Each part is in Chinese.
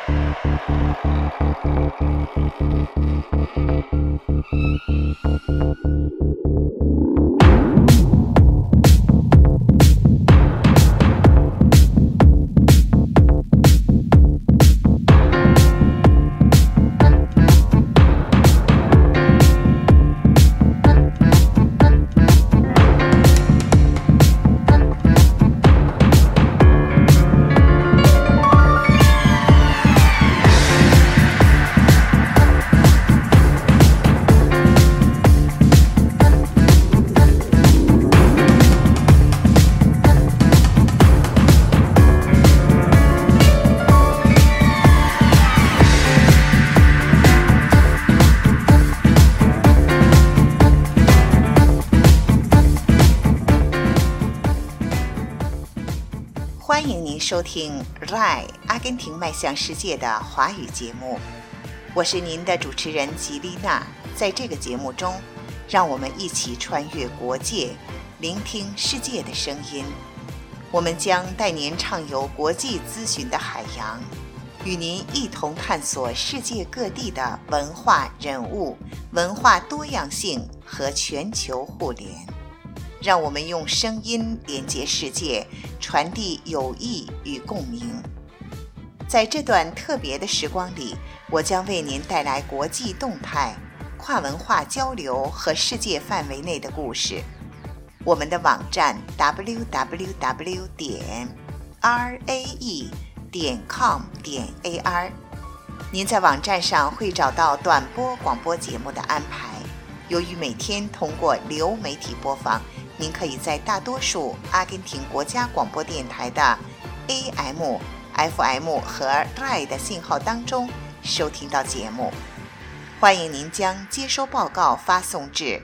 欢迎您收听 RAI 阿根廷迈向世界的华语节目，我是您的主持人吉丽娜。在这个节目中，让我们一起穿越国界，聆听世界的声音。我们将带您畅游国际资讯的海洋，与您一同探索世界各地的文化人物、文化多样性和全球互联。让我们用声音连接世界，传递友谊与共鸣。在这段特别的时光里，我将为您带来国际动态、跨文化交流和世界范围内的故事。我们的网站 www.rae.com.ar， 您在网站上会找到短波广播节目的安排。由于每天通过流媒体播放，您可以在大多数阿根廷国家广播电台的 AM、FM 和 RAI 的信号当中收听到节目。欢迎您将接收报告发送至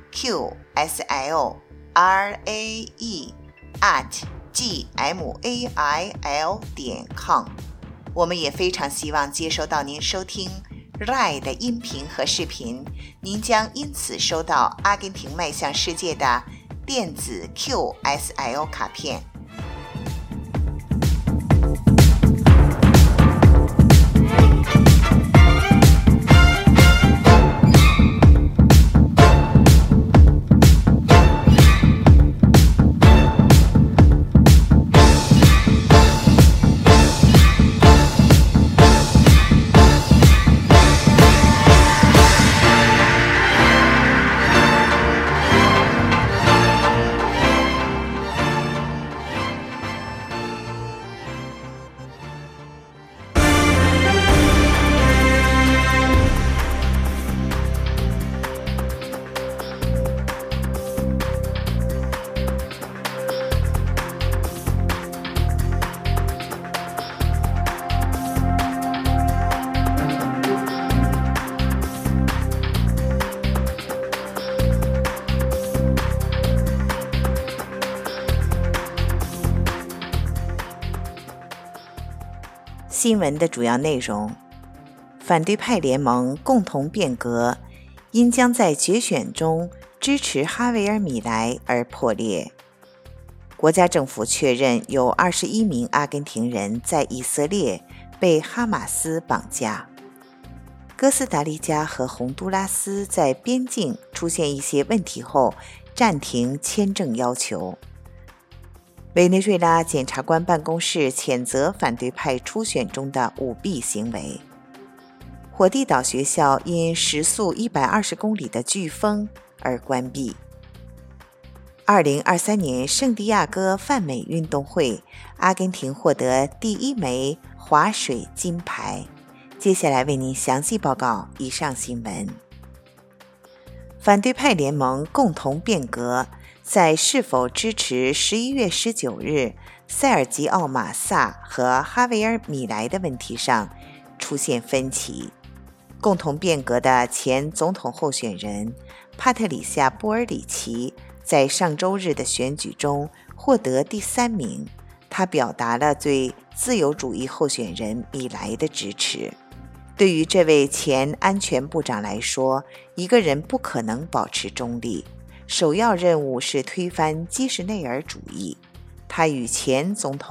qslae@gmail.com。 我们也非常希望接收到您收听 RAI 的音频和视频，您将因此收到阿根廷迈向世界的电子 QSL 卡片。新闻的主要内容：反对派联盟共同变革，因将在决选中支持哈维尔·米莱而破裂。国家政府确认有21名阿根廷人在以色列被哈马斯绑架。哥斯达黎加和洪都拉斯在边境出现一些问题后，暂停签证要求。委内瑞拉检察官办公室谴责反对派初选中的舞弊行为。火地岛学校因时速120公里的飓风而关闭。2023年圣地亚哥泛美运动会，阿根廷获得第1枚滑水金牌。接下来为您详细报告以上新闻。反对派联盟共同变革在是否支持11月19日塞尔吉奥·马萨和哈维尔·米莱的问题上出现分歧。共同变革的前总统候选人帕特里夏·波尔里奇在上周日的选举中获得第3名，他表达了对自由主义候选人米莱的支持。对于这位前安全部长来说，一个人不可能保持中立，首要任务是推翻基什内尔主义。他与前总统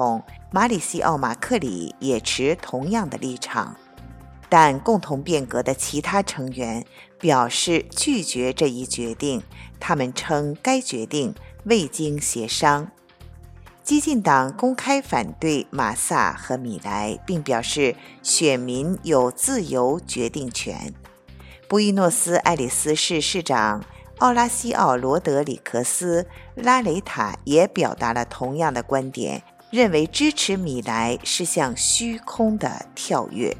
马里西奥·马克里也持同样的立场，但共同变革的其他成员表示拒绝这一决定，他们称该决定未经协商。激进党公开反对马萨和米莱，并表示选民有自由决定权。布宜诺斯艾利斯市市长奥拉西奥·罗德里克斯·拉雷塔也表达了同样的观点，认为支持米莱是向虚空的跳跃。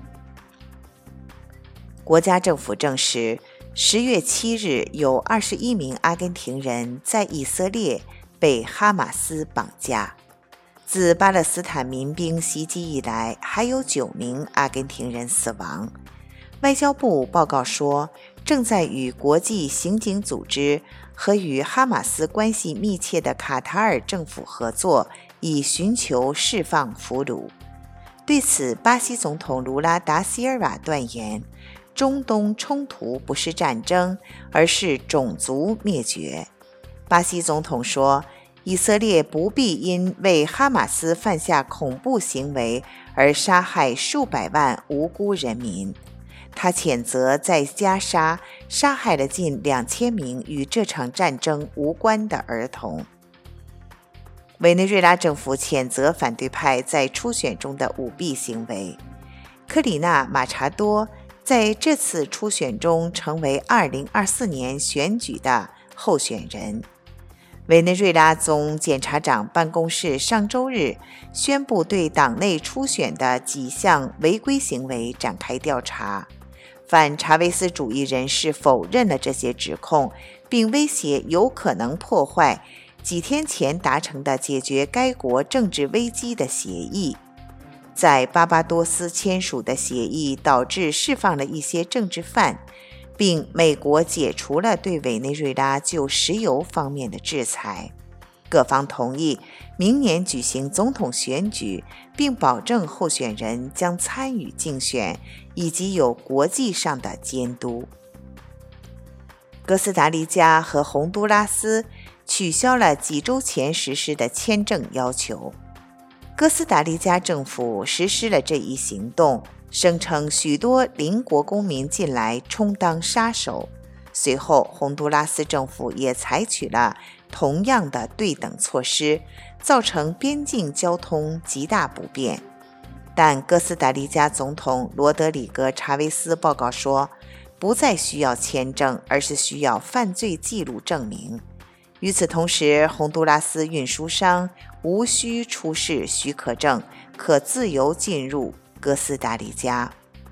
国家政府证实，10月7日有21名阿根廷人在以色列被哈马斯绑架。自巴勒斯坦民兵袭击以来，还有9名阿根廷人死亡。外交部报告说，正在与国际刑警组织和与哈马斯关系密切的卡塔尔政府合作，以寻求释放俘虏。对此，巴西总统卢拉达西尔瓦断言，中东冲突不是战争，而是种族灭绝。巴西总统说，以色列不必因为哈马斯犯下恐怖行为而杀害数百万无辜人民。他谴责在加沙杀害了近2000名与这场战争无关的儿童。委内瑞拉政府谴责反对派在初选中的舞弊行为。科里纳·马查多在这次初选中成为2024年选举的候选人。委内瑞拉总检察长办公室上周日宣布对党内初选的几项违规行为展开调查。反查韦斯主义人士否认了这些指控，并威胁有可能破坏几天前达成的解决该国政治危机的协议。在巴巴多斯签署的协议导致释放了一些政治犯，并美国解除了对委内瑞拉就石油方面的制裁。各方同意明年举行总统选举，并保证候选人将参与竞选，以及有国际上的监督。哥斯达黎加和洪都拉斯取消了几周前实施的签证要求。哥斯达黎加政府实施了这一行动，声称许多邻国公民近来充当杀手。随后，洪都拉斯政府也采取了同样的对等措施，造成边境交通极大不便。但哥斯达黎加总统罗德里戈·查韦斯报告说，不再需要签证，而是需要犯罪记录证明。与此同时，洪都拉斯运输商无需出示许可证，可自由进入哥斯达黎加。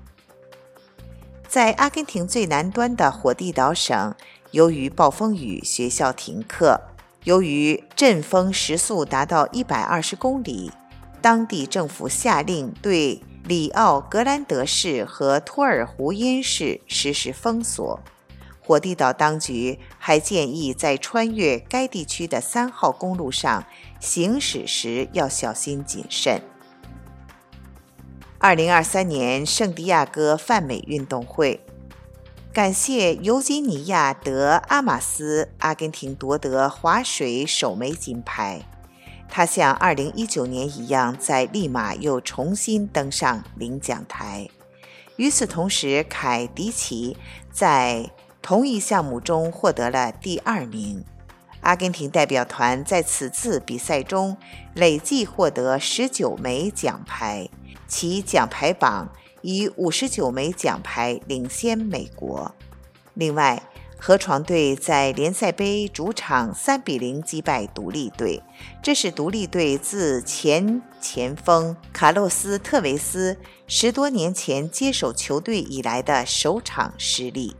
在阿根廷最南端的火地岛省，由于暴风雨，学校停课。由于阵风时速达到120公里，当地政府下令对里奥格兰德市和托尔胡因市实施封锁。火地岛当局还建议在穿越该地区的3号公路上行驶时要小心谨慎。2023年圣地亚哥泛美运动会，感谢尤吉尼亚·德阿马斯，阿根廷夺得划水首枚金牌。他像2019年一样，在利马又重新登上领奖台。与此同时，凯迪奇在同一项目中获得了第2名。阿根廷代表团在此次比赛中累计获得19枚奖牌，其奖牌榜以59枚奖牌领先美国。另外，河床队在联赛杯主场3-0击败独立队，这是独立队自前锋卡洛斯·特维斯10多年前接手球队以来的首场失利。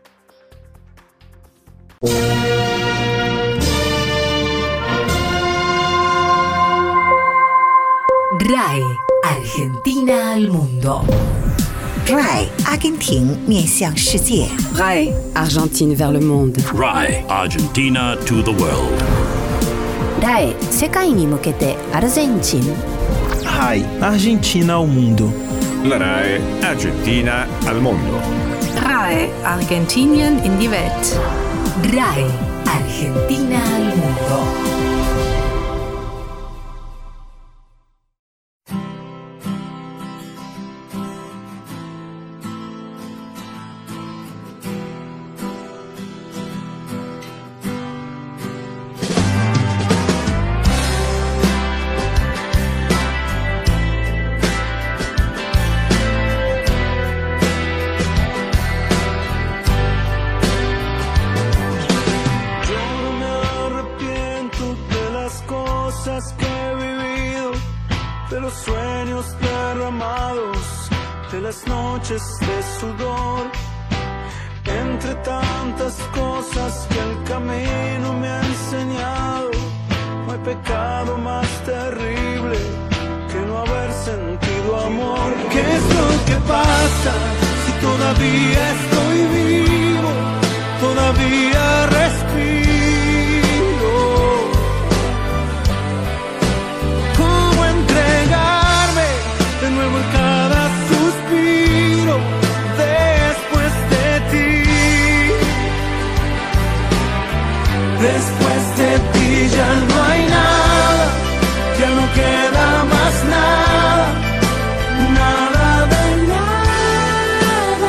RAI Argentina al mundo. RAI 阿根廷面向世界。 RAI Argentine vers le monde. RAI Argentina to the world. RAI 世界に向けてアルゼンチン。 RAI Argentina ao mundo. La RAI Argentina al mondo. RAI Argentinien in die Welt. RAI Argentina al mundo. los sueños derramados, de las noches de sudor, entre tantas cosas que el camino me ha enseñado. No hay pecado más terrible que no haber sentido amor. ¿Qué es lo que pasa si todavía estoy vivo? Todavía respiro. ¿Cómo entregarme de nuevo en cada suspiro después de ti? Después de ti ya no hay nada, ya no queda más nada, nada de nada.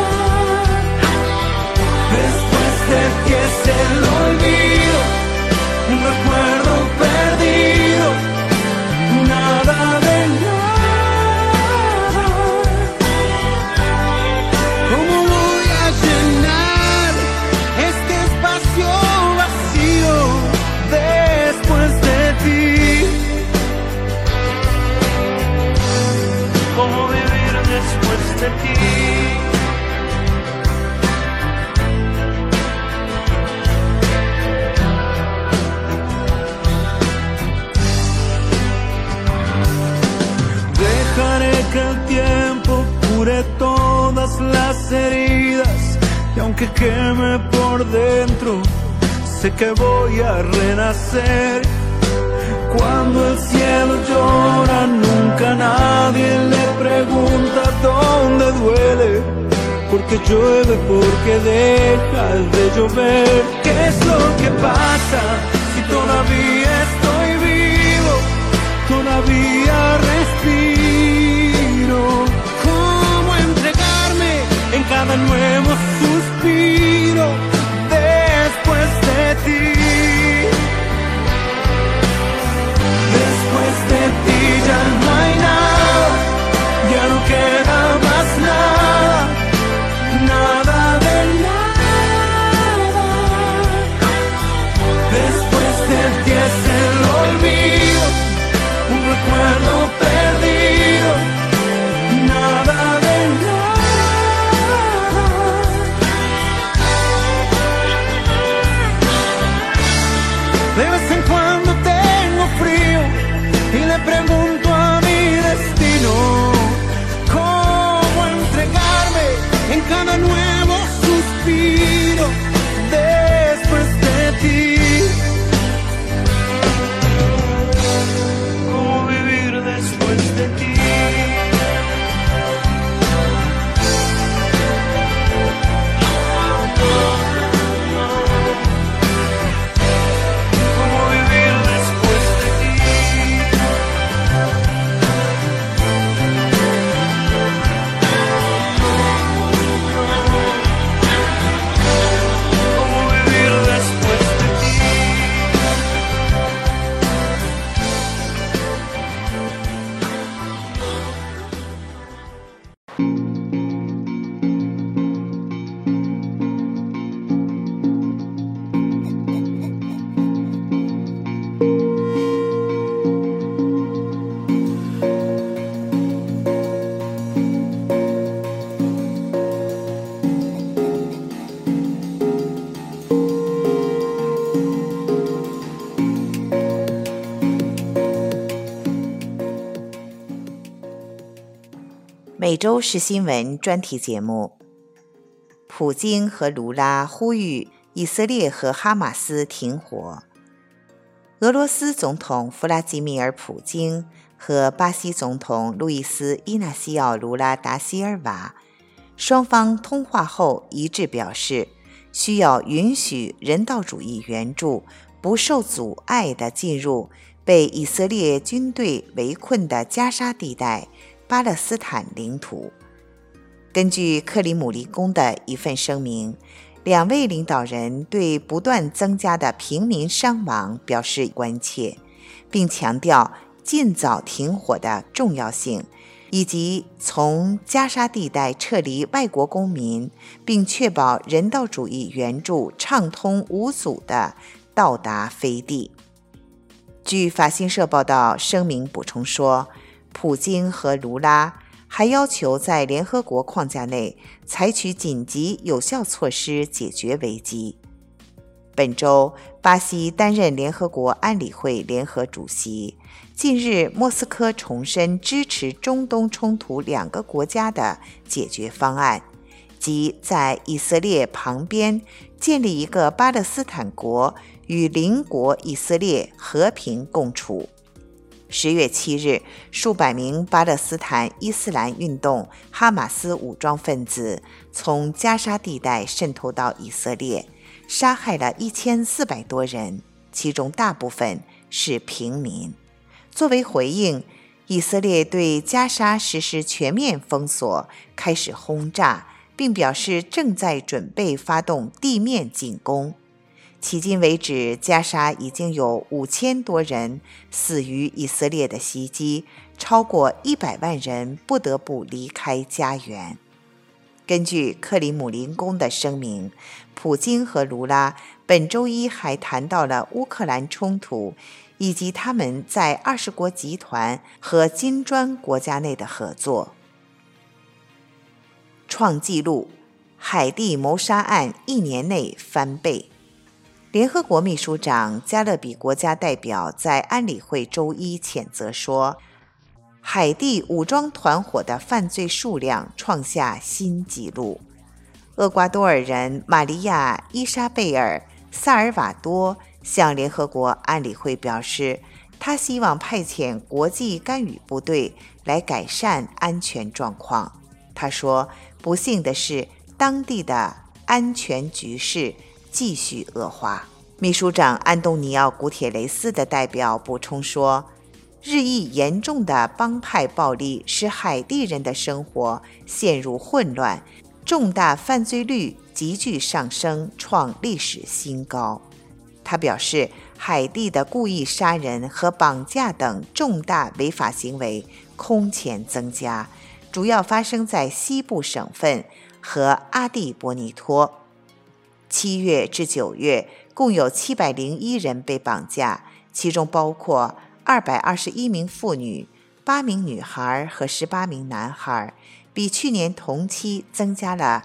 Después de ti es el olvido, un recuerdo perdido, nada de nada. ¿Cómo voy a llenar este espacio vacío después de ti? ¿Cómo vivir después de ti? Dejaré que el tiempo cure todas las heridas, y aunque queme por dentro, sé que voy a renacer. Cuando el cielo llora, nunca nadie le pregunta dónde duele, porque llueve, porque deja de llover. ¿Qué es lo que pasa si todavía estoy vivo? Todavía respiro. ¿Cómo entregarme en cada nuevo suspiro después de ti? Después de ti ya no hay nada, ya no queda más nada, nada de nada. Después de ti es el olvido, un recuerdo perdido, nada de nada. De vez en cuando tengo frío y le pregunto a mi destino cómo entregarme en cada nuevo suspiro después de ti. ¿Cómo vivir después de ti? ¿Cómo vivir después de ti? ¿Cómo vivir después de ti? 每周是新闻专题节目。普京和卢拉呼吁以色列和哈马斯停火。俄罗斯总统弗拉基米尔·普京和巴西总统路易斯·伊纳西奥·卢拉达西尔瓦双方通话后一致表示，需要允许人道主义援助不受阻碍地进入被以色列军队围困的加沙地带巴勒斯坦领土。根据克里姆林宫的一份声明，两位领导人对不断增加的平民伤亡表示关切，并强调尽早停火的重要性，以及从加沙地带撤离外国公民，并确保人道主义援助畅通无阻地到达飞地。据法新社报道，声明补充说， 普京和卢拉还要求在联合国框架内采取紧急有效措施解决危机。本周，巴西担任联合国安理会联合主席。近日，莫斯科重申支持中东冲突2个国家的解决方案，即在以色列旁边建立一个巴勒斯坦国，与邻国以色列和平共处。10月7日，数百名巴勒斯坦伊斯兰运动哈马斯武装分子从加沙地带渗透到以色列，杀害了1400多人，其中大部分是平民。作为回应，以色列对加沙实施全面封锁，开始轰炸，并表示正在准备发动地面进攻。迄今为止，加沙已经有5000多人死于以色列的袭击，超过100万人不得不离开家园。根据克里姆林宫的声明，普京和卢拉本周一还谈到了乌克兰冲突，以及他们在20国集团和金砖国家内的合作。创纪录，海地谋杀案1年内翻倍。联合国秘书长加勒比国家代表在安理会周一谴责说，海地武装团伙的犯罪数量创下新纪录。厄瓜多尔人玛利亚·伊莎贝尔·萨尔瓦多向联合国安理会表示，他希望派遣国际干预部队来改善安全状况。他说，不幸的是，当地的安全局势继续恶化。秘书长安东尼奥·古铁雷斯的代表补充说，日益严重的帮派暴力使海地人的生活陷入混乱，重大犯罪率急剧上升，创历史新高。他表示，海地的故意杀人和绑架等重大违法行为空前增加，主要发生在西部省份和阿蒂博尼托。7月至9月，共有701人被绑架，其中包括221名妇女、8名女孩和18名男孩，比去年同期增加了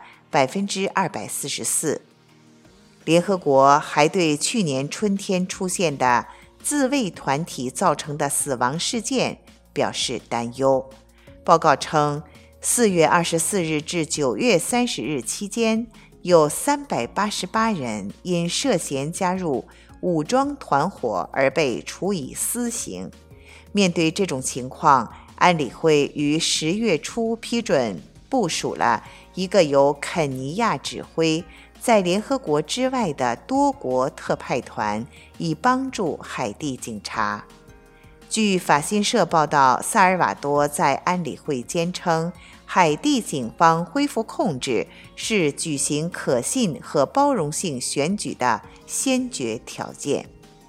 244%。联合国还对去年春天出现的自卫团体造成的死亡事件表示担忧。报告称，4月24日至9月30日期间，有388人因涉嫌加入武装团伙而被处以死刑。面对这种情况，安理会于10月初批准部署了一个由肯尼亚指挥，在联合国之外的多国特派团，以帮助海地警察。据法新社报道，萨尔瓦多在安理会坚称，海地警方恢复控制是举行可信和包容性选举的先决条件。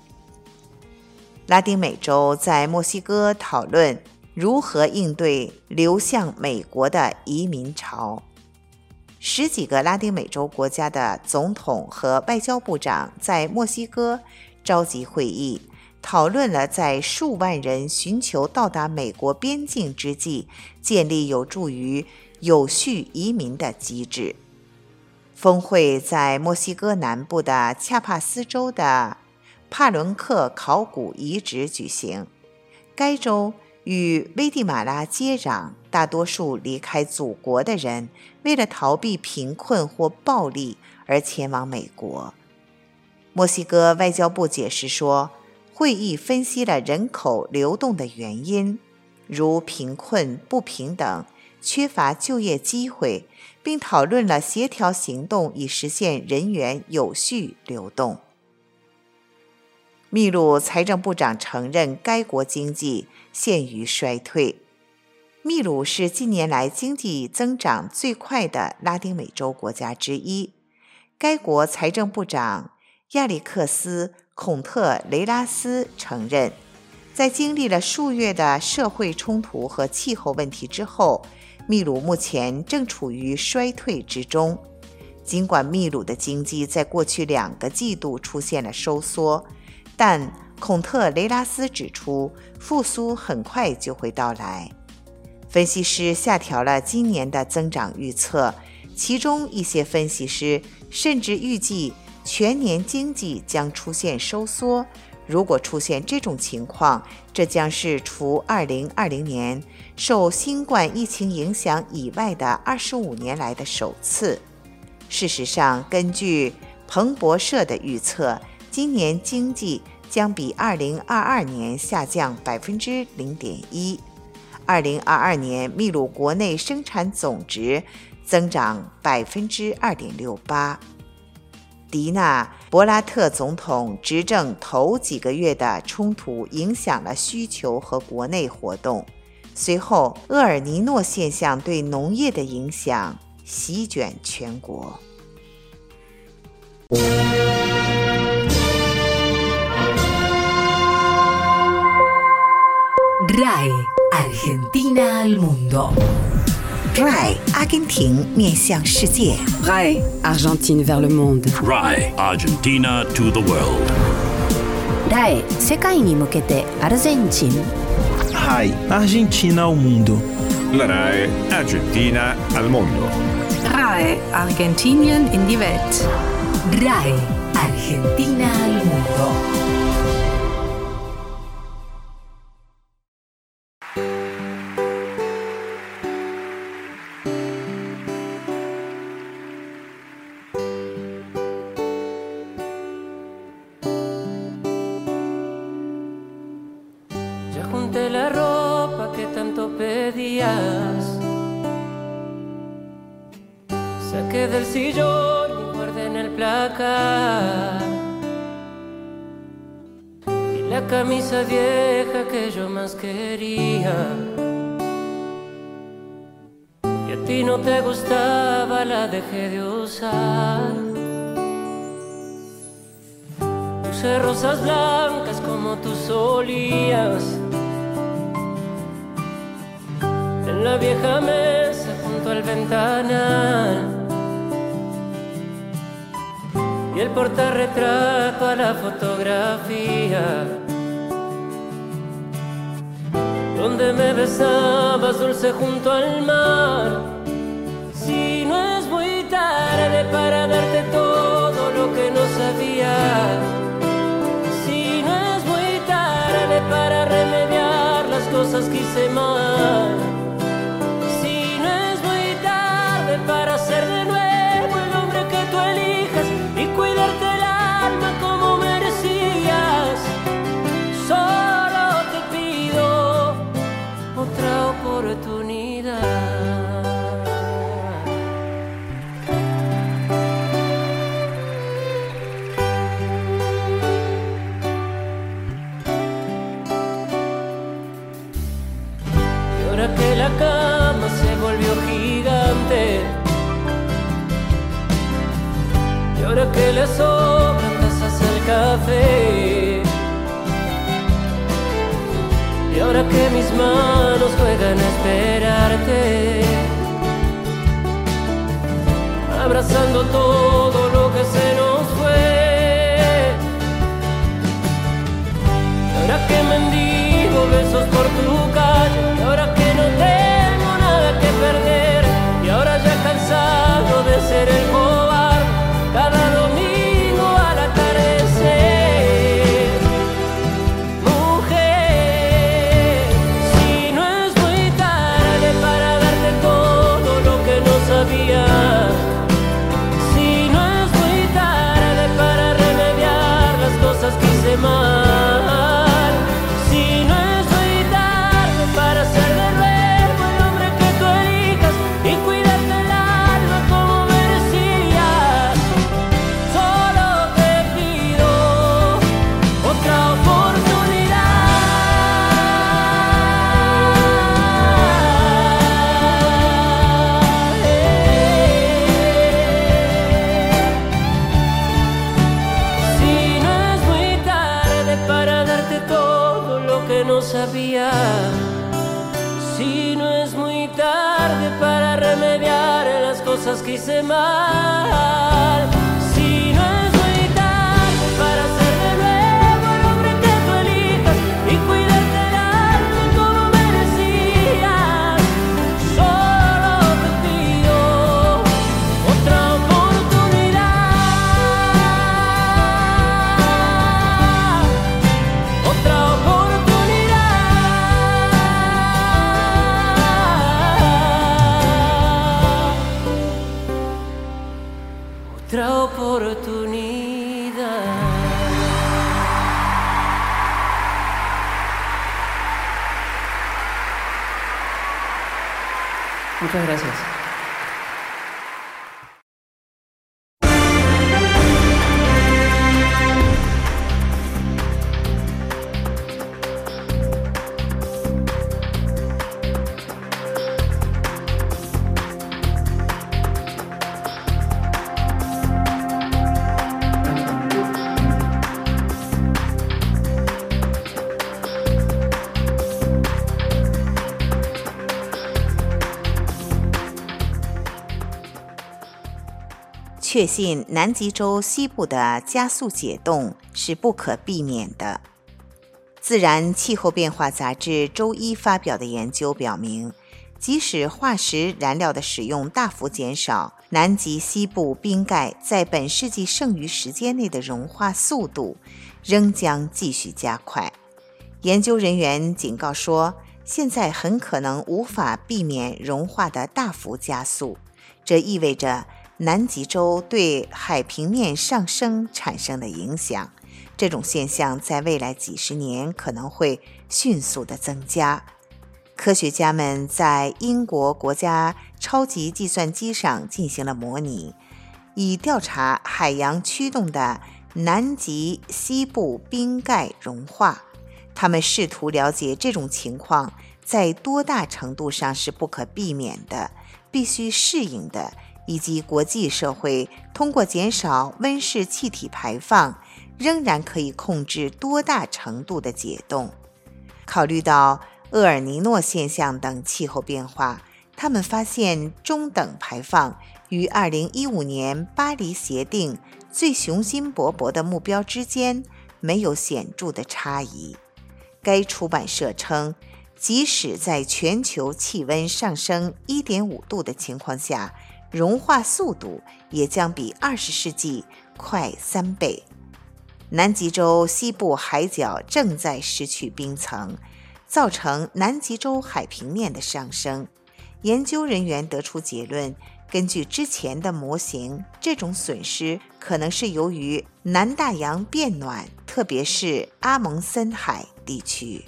拉丁美洲在墨西哥讨论如何应对流向美国的移民潮。10几个拉丁美洲国家的总统和外交部长在墨西哥召集会议，讨论了在数万人寻求到达美国边境之际，建立有助于有序移民的机制。峰会在墨西哥南部的恰帕斯州的帕伦克考古遗址举行。该州与危地马拉接壤，大多数离开祖国的人为了逃避贫困或暴力而前往美国。墨西哥外交部解释说，会议分析了人口流动的原因，如贫困、不平等、缺乏就业机会，并讨论了协调行动以实现人员有序流动。秘鲁财政部长承认该国经济陷于衰退。秘鲁是近年来经济增长最快的拉丁美洲国家之一。该国财政部长亚历克斯·孔特雷拉斯承认，在经历了数月的社会冲突和气候问题之后，秘鲁目前正处于衰退之中。尽管秘鲁的经济在过去2个季度出现了收缩，但孔特雷拉斯指出，复苏很快就会到来。 分析师下调了今年的增长预测，其中一些分析师甚至预计全年经济将出现收缩。如果出现这种情况，这将是除2020年受新冠疫情影响以外的25年来的首次。事实上，根据彭博社的预测，今年经济将比2022年下降0.1%。2022年秘鲁国内生产总值增长2.68%。迪纳·博拉特总统执政头几个月的冲突影响了需求和国内活动，随后厄尔尼诺现象对农业的影响席卷全国。 RAI Argentina al mundo. RAI 阿根廷面向世界。 RAI Argentine vers le monde. RAI Argentina to the world. ライ世界に向けてアルゼンチン RAI Argentina ao mundo. La RAI Argentina al mondo. RAI Argentinien in die Welt. RAI Argentina al mundo. Ya junté la ropa que tanto pedías, saqué del sillón y guardé en el placar, y la camisa vieja que yo más quería, y a ti no te gustaba, la dejé de usar. Puse rosas blancas como tú solías en la vieja mesa junto al ventanal, y el portarretrato a la fotografía donde me besabas dulce junto al mar. Si no es muy tarde para darte todo lo que no sabía, si no es muy tarde para remediar las cosas que hice mal, si no es muy tarde para ser de nuevo el hombre que tú elijas y cuidarte el alma como merecías, solo te pido otra oportunidad. Que la cama se volvió gigante, y ahora que le sobran tazas al café, y ahora que mis manos juegan a esperarte, abrazando todo lo que se nos fue, y ahora que mendigo besos por tu calle, y ahora que no tengo nada que perder, y ahora ya cansado de ser el cobarde cada domingo al atardecer. Mujer, si no es muy tarde para darte todo lo que no sabía, si no es muy tarde para remediar las cosas que hice mal, si no es muy tarde para ser de nuevo el hombre que tú elijas y cuidarte el alma como merecías, solo te pido otra oportunidad. Si no es muy tarde para darte todo lo que no sabía, si no es muy tarde para remediar las cosas que hice mal, si no es muy tarde para ser de nuevo el hombre que tú elijas y cuidarte el alma como merecías, otra oportunidad. Muchas gracias. 确信南极洲西部的加速解冻是不可避免的。自然气候变化杂志周一发表的研究表明，即使化石燃料的使用大幅减少，南极西部冰盖在本世纪剩余时间内的融化速度仍将继续加快。研究人员警告说，现在很可能无法避免融化的大幅加速，这意味着南极洲对海平面上升产生的影响，这种现象在未来几十年可能会迅速的增加。科学家们在英国国家超级计算机上进行了模拟，以调查海洋驱动的南极西部冰盖融化。他们试图了解这种情况在多大程度上是不可避免的、必须适应的，以及国际社会通过减少温室气体排放仍然可以控制多大程度的解冻。考虑到厄尔尼诺现象等气候变化，他们发现中等排放与2015年巴黎协定最雄心勃勃的目标之间没有显著的差异。该出版社称，即使在全球气温上升 1.5 度的情况下，融化速度也将比20世纪快3倍。南极洲西部海角正在失去冰层，造成南极洲海平面的上升。研究人员得出结论，根据之前的模型，这种损失可能是由于南大洋变暖，特别是阿蒙森海地区。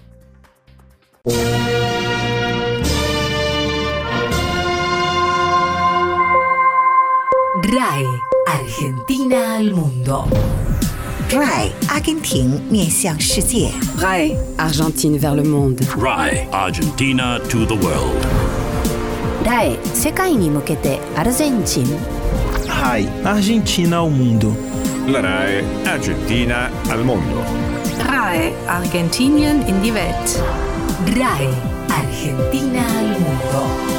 RAI Argentina al mundo. RAI 阿根廷面向世界。 RAI Argentine vers le monde. RAI Argentina to the world. RAI 世界に向けてアルゼンチン。 RAI Argentina al mundo. La RAI Argentina al mondo. RAI Argentinien in die Welt. RAI Argentina al mundo.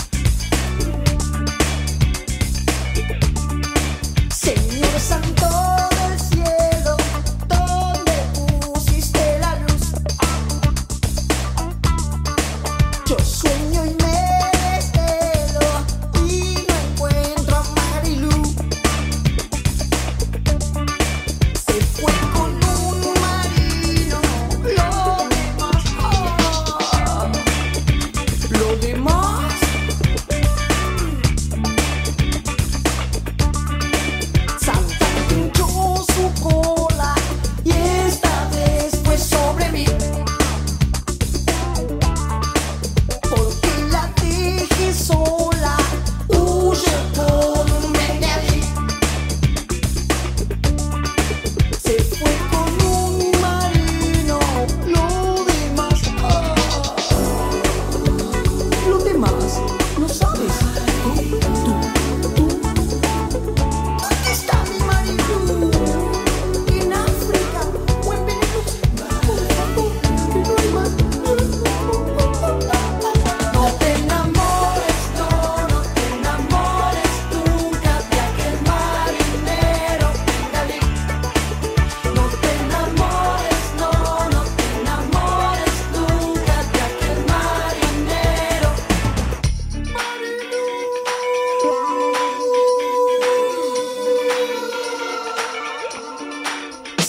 Señor Santo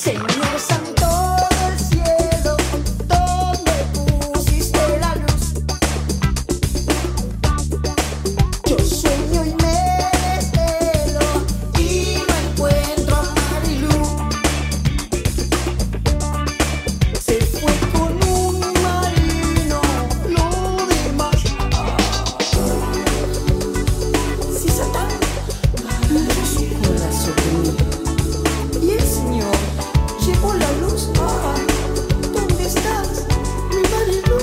Señor Santo del cielo, ¿dónde pusiste la luz? Yo sueño y me desvelo y no encuentro a Marilú. Se fue con un marino, lo demás. Si Satán puso su cola sobre mí y el Señor llevó la luz. ¿Dónde estás, mi Marilú?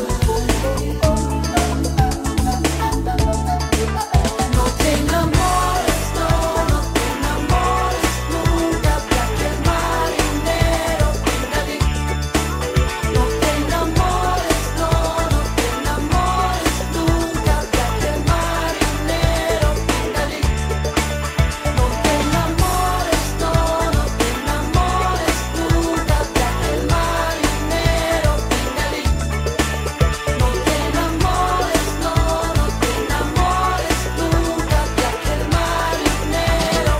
No te enamores, no te enamores nunca, que el marinero tenga lí. No te enamores, no te enamores nunca, que el marinero tenga lí. No te enamores, no te enamores nunca, que el marinero tenga lí. No te enamores, no te enamores nunca, que el marinero.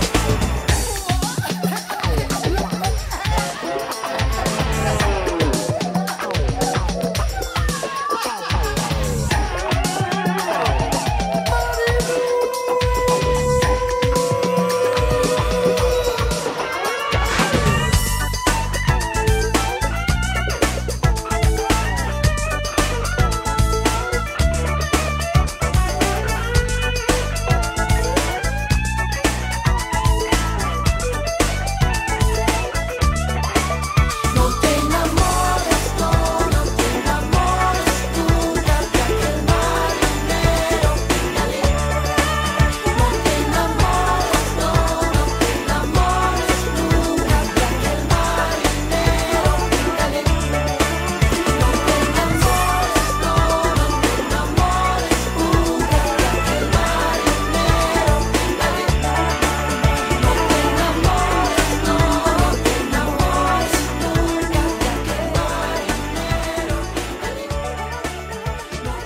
No te enamores, no te enamores nunca, que el marinero tenga lí. No te enamores, no te enamores nunca, que el marinero tenga lí. No te enamores, no te enamores nunca, que el marinero tenga lí. No te enamores, no te enamores nunca, que el marinero tenga lí.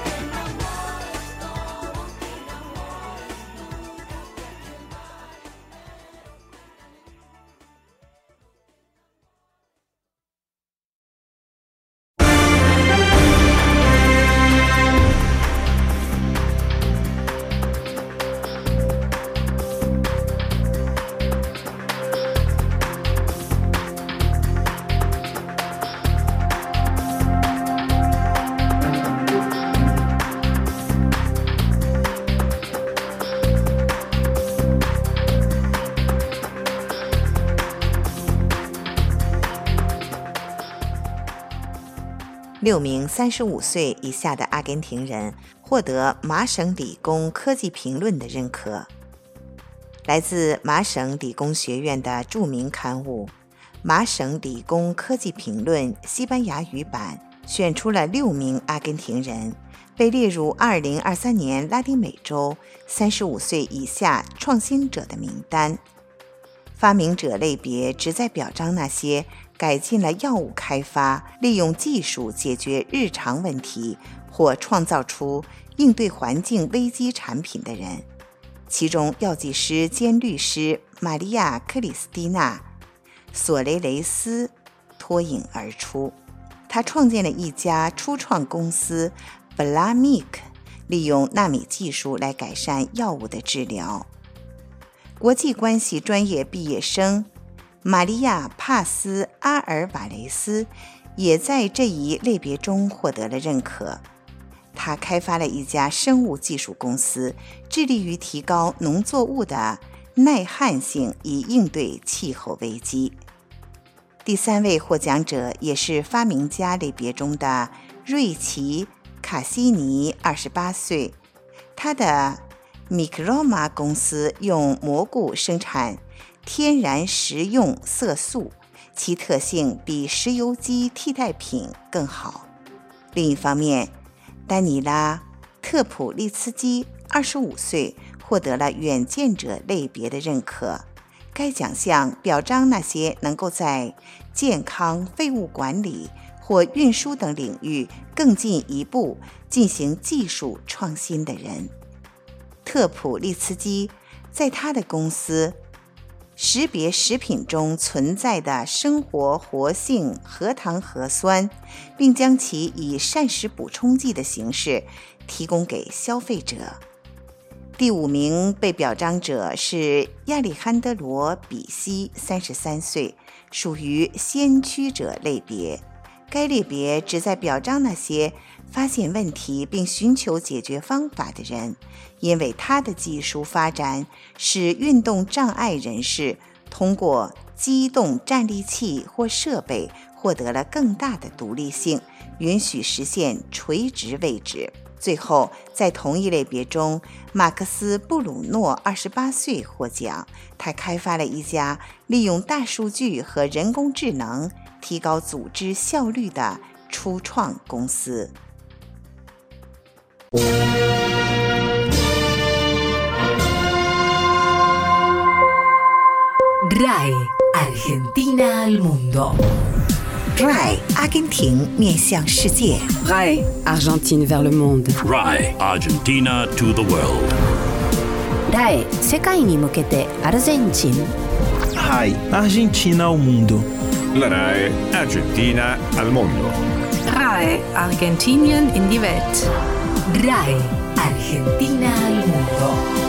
6名35岁以下的阿根廷人获得麻省理工科技评论的认可。来自麻省理工学院的著名刊物《麻省理工科技评论》西班牙语版选出了6名阿根廷人，被列入2023年拉丁美洲35岁以下创新者的名单。发明者类别旨在表彰那些改进了药物开发、利用技术解决日常问题或创造出应对环境危机产品的人。其中药剂师兼律师玛利亚·克里斯蒂娜·索雷雷斯脱颖而出。他创建了一家初创公司 Blamic， 利用纳米技术来改善药物的治疗。国际关系专业毕业生玛利亚·帕斯·阿尔瓦雷斯也在这一类别中获得了认可。他开发了一家生物技术公司，致力于提高农作物的耐旱性，以应对气候危机。第3位获奖者也是发明家类别中的瑞奇·卡西尼，28岁。他的Microma 公司用蘑菇生产天然食用色素，其特性比石油基替代品更好。另一方面，丹尼拉·特普利茨基25岁，获得了远见者类别的认可。该奖项表彰那些能够在健康、废物管理或运输等领域更进一步进行技术创新的人。特普利茨基在他的公司识别食品中存在的生活活性核糖核酸，并将其以膳食补充剂的形式提供给消费者。第5名被表彰者是亚历罕德罗·比西，33岁，属于先驱者类别。该类别旨在表彰那些发现问题并寻求解决方法的人，因为他的技术发展使运动障碍人士通过机动站立器或设备获得了更大的独立性，允许实现垂直位置。最后，在同一类别中，马克思·布鲁诺28岁获奖。他开发了一家利用大数据和人工智能提高组织效率的初创公司。 RAI Argentina al mundo. RAI 阿根廷面向世界。 RAI Argentine vers le monde. RAI Argentina to the world. RAI 世界に向けてアルゼンチン。 RAI Argentina ao mundo. La RAI Argentina al mondo. RAI Argentinien in die Welt. RAI Argentina al mundo.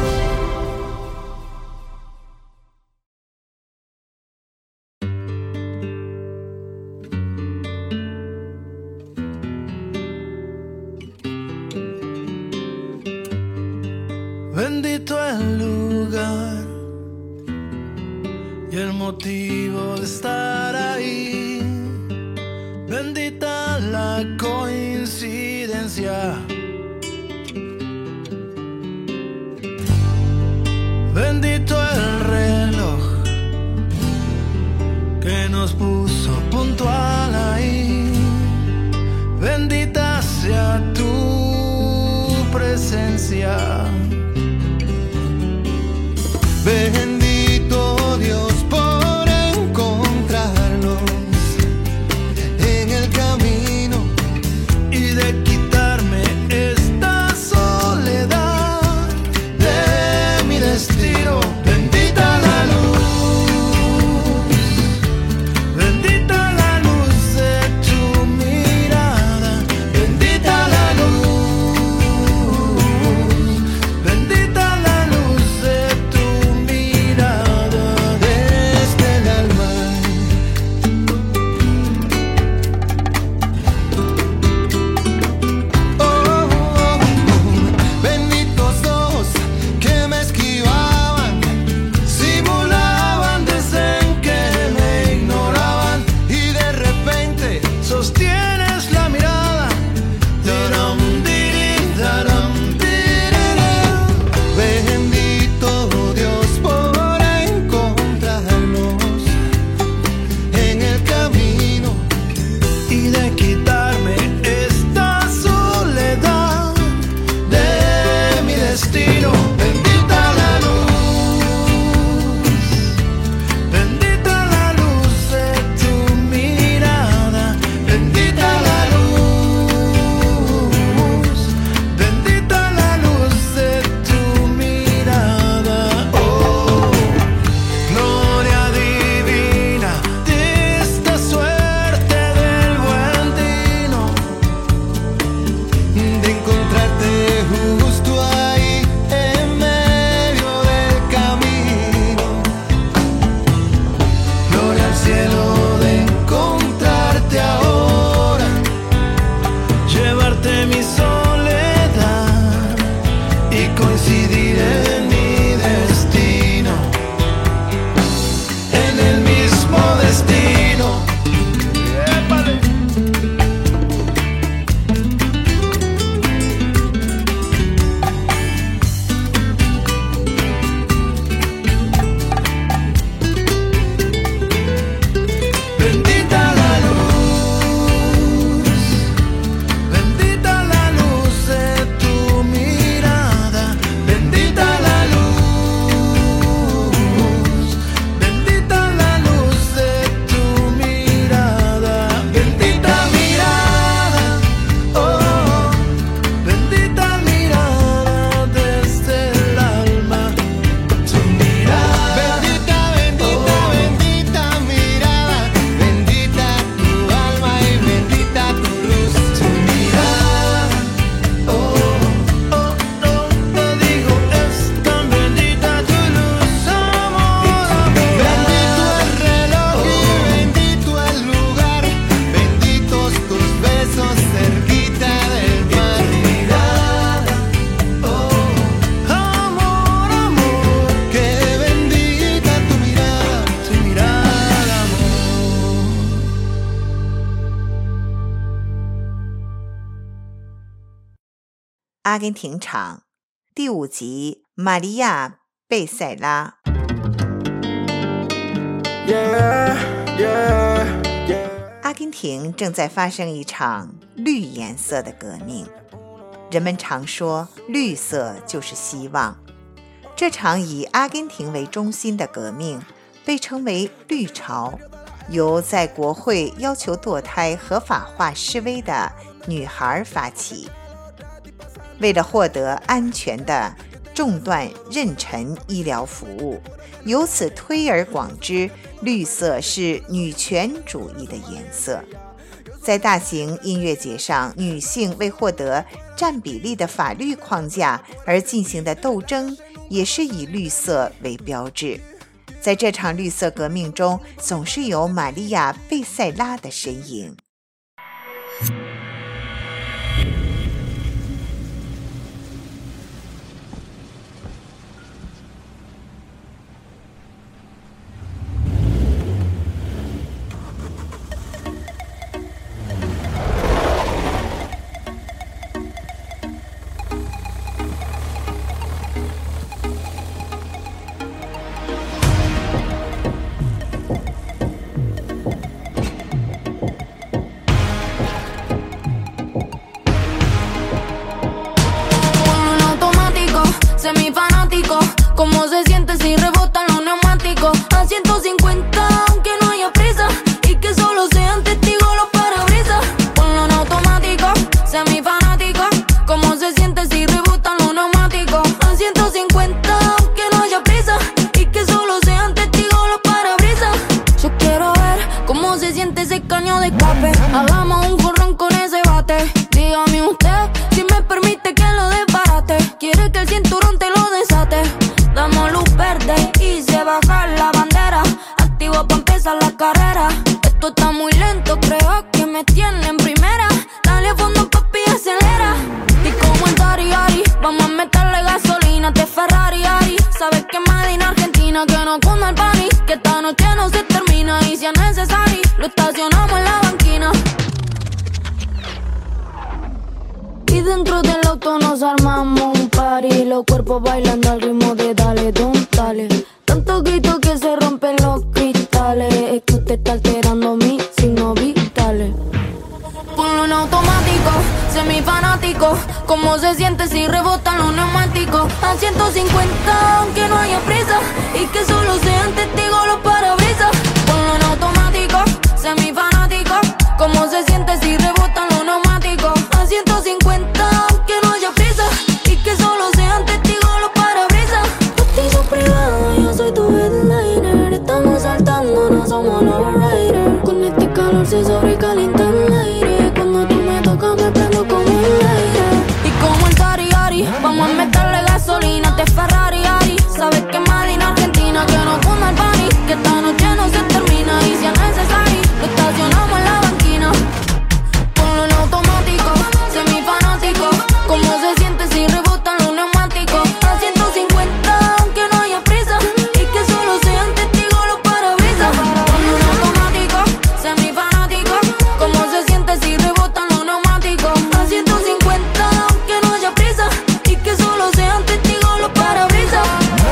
Bendito el lugar y el motivo de estar ahí. Bendita la coincidencia. Bendito el reloj que nos puso puntual ahí. Bendita sea tu presencia. Bendito Dios por encontrarnos en el camino y de quitarme esta soledad de mi destino. Bendita la luz, bendita la luz de tu mirada, bendita la luz, bendita 阿根廷场第5集玛利亚·贝塞拉。阿根廷正在发生一场绿颜色的革命。人们常说，绿色就是希望。这场以阿根廷为中心的革命被称为绿潮，由在国会要求堕胎合法化示威的女孩发起。为了获得安全的中断妊娠医疗服务，由此推而广之，绿色是女权主义的颜色。在大型音乐节上，女性为获得占比例的法律框架而进行的斗争也是以绿色为标志。在这场绿色革命中，总是有玛利亚·贝塞拉的身影。 Semifanático, cómo se siente si rebotan los neumáticos a 150, aunque no haya prisa, y que solo sean testigos los parabrisas. Ponlo en automático, semifanático, cómo se siente si rebotan los neumáticos a 150, aunque no haya prisa, y que solo sean testigos los parabrisas. Yo quiero ver cómo se siente ese caño de escape. Hagamos un jorrón con ese bate. Dígame usted si me permite que lo desbarate. Quiere que el cinturón te lo desate. Damos luz verde y se baja la bandera. Activo pa' empezar la carrera. Esto está muy lento, creo que me tiene en primera. Dale a fondo, papi, acelera. Y como en Dari, vamos a meterle gasolina. Te Ferrari, Ari. Sabes que Made in Argentina, que no cunda el party, que esta noche no se termina. Y si es necesario, lo estacionamos en la banquina. Y dentro del auto nos armamos un party, los cuerpos bailando al ritmo de dale, don, dale. Tanto grito que se rompen los cristales, es que usted está alterando mis signos vitales. Ponlo en automático, semifanático, cómo se siente si rebotan los neumáticos a 150, aunque no haya prisa, y que solo sean testigos los parabrisas. Ponlo en automático, semifanático, cómo se siente si rebotan los neumáticos a 150, aunque no haya prisa, y que solo sean testigos los parabrisas. Bautizo privado, yo soy tu headliner. Estamos saltando, no somos los riders. Con este calor se sobrecalienta el aire. Cuando tú me tocas me prendo como el aire. Y como el Dari, vamos a meterle gasolina. Te Ferrari, Ari. Sabes que Made in Argentina, que no cunda el party, que esta noche no se termina. Y si es necesario, lo estacionamos en la banquina. Ponlo en automático, semifanático, cómo se siente si rebotan los neumáticos a 150, aunque no haya prisa, y que solo sean testigos los parabrisas. Ponlo en automático, semifanático, cómo se siente si rebotan los neumáticos a 150, aunque no haya prisa, y que solo sean testigos los parabrisas.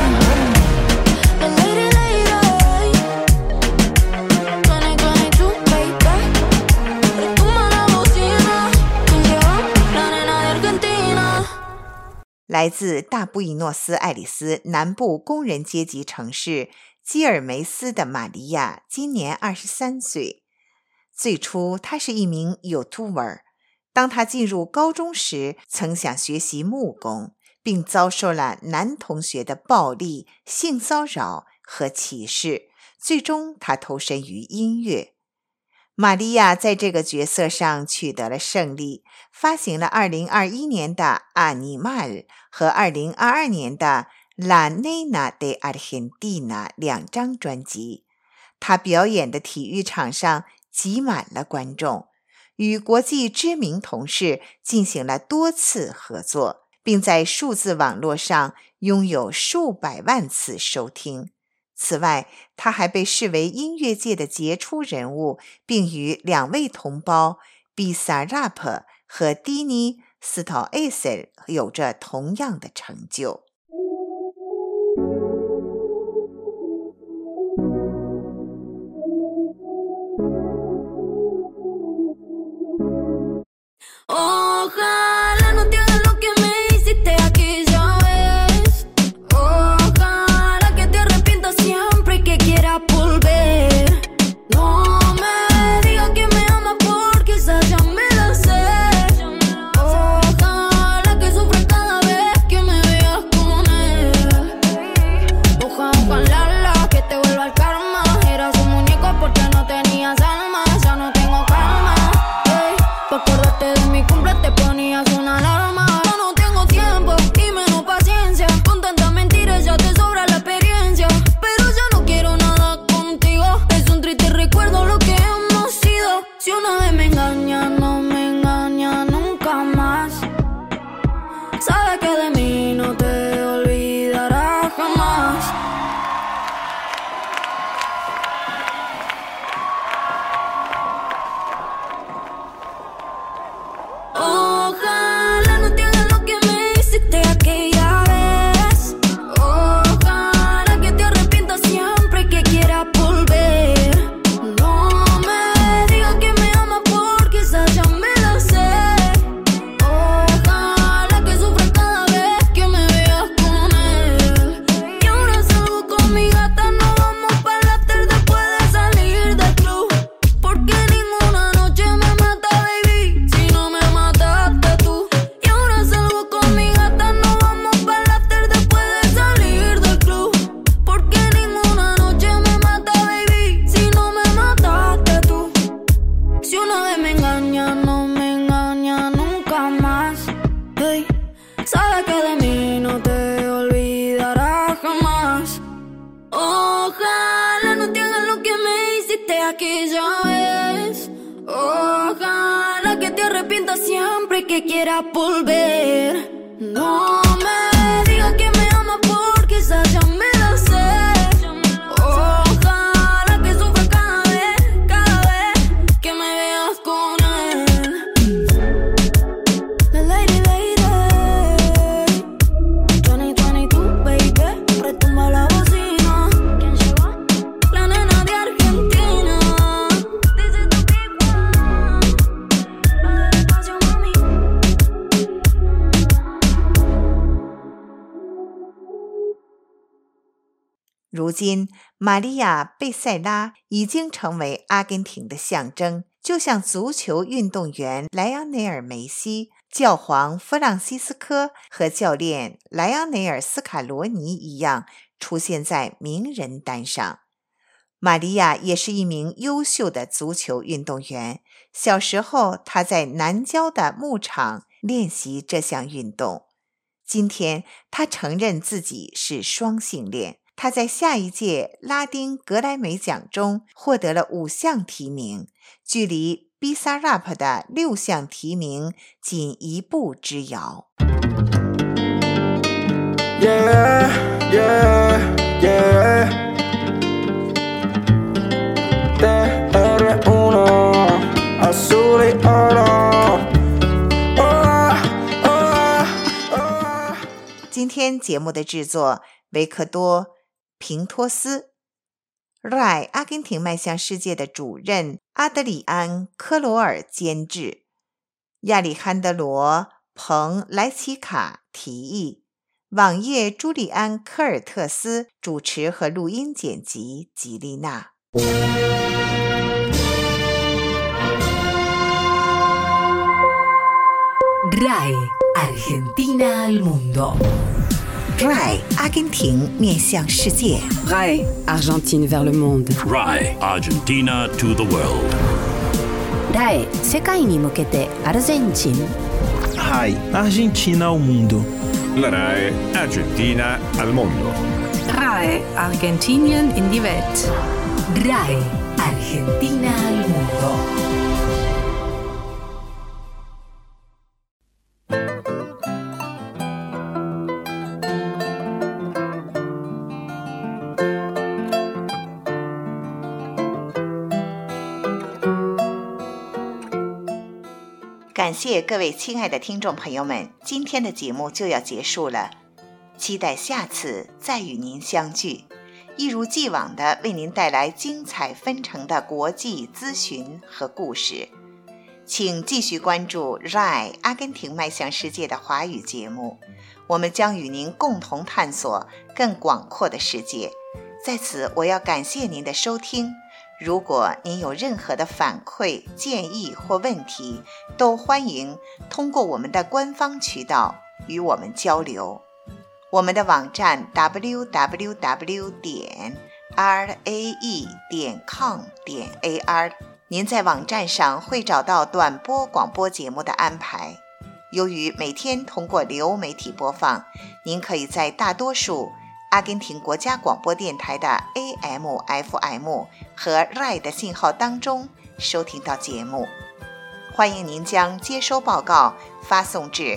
Retumba la bocina, retumba la nena de Argentina。 来自大布宜诺斯艾利斯南部工人阶级城市基尔梅斯的玛利亚今年23岁。最初她是一名 YouTuber， 当她进入高中时曾想学习木工，并遭受了男同学的暴力、性骚扰和歧视，最终她投身于音乐。玛利亚在这个角色上取得了胜利，发行了2021年的《Animal》和2022年的《La Nena de Argentina》2张专辑。她表演的体育场上挤满了观众，与国际知名同事进行了多次合作，并在数字网络上拥有数百万次收听。此外，他还被视为音乐界的杰出人物，并与2位同胞比萨拉普和迪尼斯陶艾瑟有着同样的成就。 Ojalá no te hagas lo que me hiciste aquella vez. Ojalá que te arrepientas siempre y que quieras volver. No me digas que me amas porque esa ya me la sé. Ojalá que sufras cada vez que me veas con él. Ojalá que te vuelva el karma. Eras un muñeco porque no tenías alma. Ya no tengo calma. Pa' acordarte de mi cumple te ponías una alarma. Yo no tengo tiempo y menos paciencia. Con tantas mentiras ya te sobra la experiencia. Pero ya no quiero nada contigo. Es un triste recuerdo lo que hemos sido. Si una vez me engaña, no me engaña nunca más. Sabes que de mí no te olvidarás jamás. Ojalá no te hagas lo que me hiciste aquella vez. Ojalá que te arrepientas siempre y que quieras volver. No me digas que me amas porque esa ya me la sé. Ojalá que sufras cada vez que me veas con él. Y ahora salgo con mi gata, nos vamos para el after después de salir del club. Porque ninguna noche me mata, baby, si no me mataste tú. Y ahora salgo con mi gata, nos vamos para el after después de salir del club. Porque ninguna noche me mata, baby, si no me mataste tú. Si una vez me engaña, no me engaña nunca más. Hey, sabes que de mí no te olvidarás jamás. Ojalá no te hagas lo que me hiciste aquella vez. Ojalá que te arrepientas siempre y que quieras volver. No me digas que me amas porque esa ya me la sé. Ojalá que sufras cada vez que me veas con él. La lady, 2022, baby, retumba la bocina. ¿Quién llegó? La nena de Argentina. Dice tu pico, para el espacio, mami. 如今，玛利亚·贝塞拉已经成为阿根廷的象征，就像足球运动员莱昂内尔·梅西、教皇弗朗西斯科和教练莱昂内尔·斯卡罗尼一样，出现在名人单上。玛利亚也是一名优秀的足球运动员。小时候，她在南郊的牧场练习这项运动。今天，她承认自己是双性恋。他在下一届拉丁格莱美奖中获得了5项提名，距离比萨拉普的6项提名仅一步之遥。 Yeah, yeah, yeah. TR1 azul y oro. Oh. 今天节目的制作维克多平托斯，RAI 阿根廷迈向世界的主任阿德里安·科罗尔监制，亚里汉德罗·彭莱奇卡提议，网页朱利安·科尔特斯主持和录音剪辑吉丽娜。 RAI Argentina al mundo. RAI 阿根廷面向世界。 RAI Argentine vers le monde. RAI Argentina to the world. RAI 世界に向けてアルゼンチン。 RAI Argentina ao mundo. La RAI Argentina al mondo. RAI Argentinien in die Welt. RAI Argentina al mundo. 感谢各位亲爱的听众朋友们，今天的节目就要结束了，期待下次再与您相聚，一如既往地为您带来精彩纷呈的国际资讯和故事。请继续关注 RAI 阿根廷迈向世界的华语节目，我们将与您共同探索更广阔的世界。在此，我要感谢您的收听。如果您有任何的反馈、建议或问题，都欢迎通过我们的官方渠道与我们交流。我们的网站 www.rae.com.ar， 您在网站上会找到短波广播节目的安排。由于每天通过流媒体播放，您可以在大多数阿根廷国家广播电台的 AM、FM 和 RAI 的信号当中收听到节目。欢迎您将接收报告发送至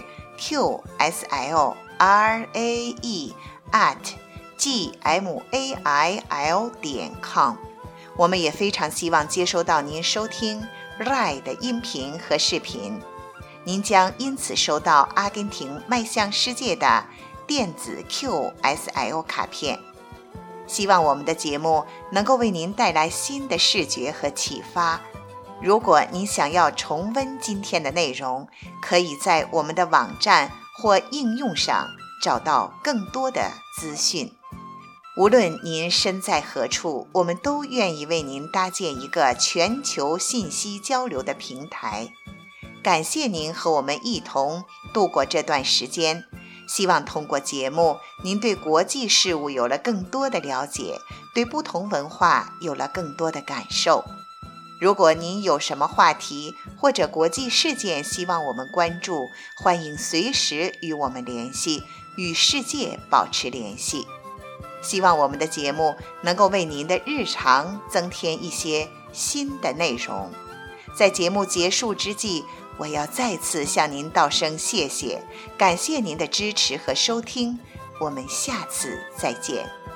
qslrae@gmail.com。我们也非常希望接收到您收听 RAI 的音频和视频，您将因此收到阿根廷迈向世界的电子 QSL 卡片。希望我们的节目能够为您带来新的视觉和启发。如果您想要重温今天的内容，可以在我们的网站或应用上找到更多的资讯。无论您身在何处，我们都愿意为您搭建一个全球信息交流的平台。感谢您和我们一同度过这段时间，希望通过节目，您对国际事务有了更多的了解，对不同文化有了更多的感受。如果您有什么话题或者国际事件希望我们关注，欢迎随时与我们联系，与世界保持联系。希望我们的节目能够为您的日常增添一些新的内容。在节目结束之际，我要再次向您道声谢谢，感谢您的支持和收听，我们下次再见。